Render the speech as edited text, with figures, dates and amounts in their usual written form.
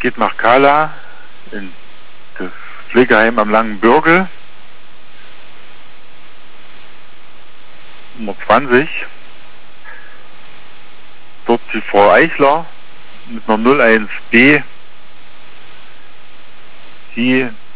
geht nach Kala, in das Pflegeheim am Langen Bürgel, Nummer 20. Dort die Frau Eichler mit einer 01B, die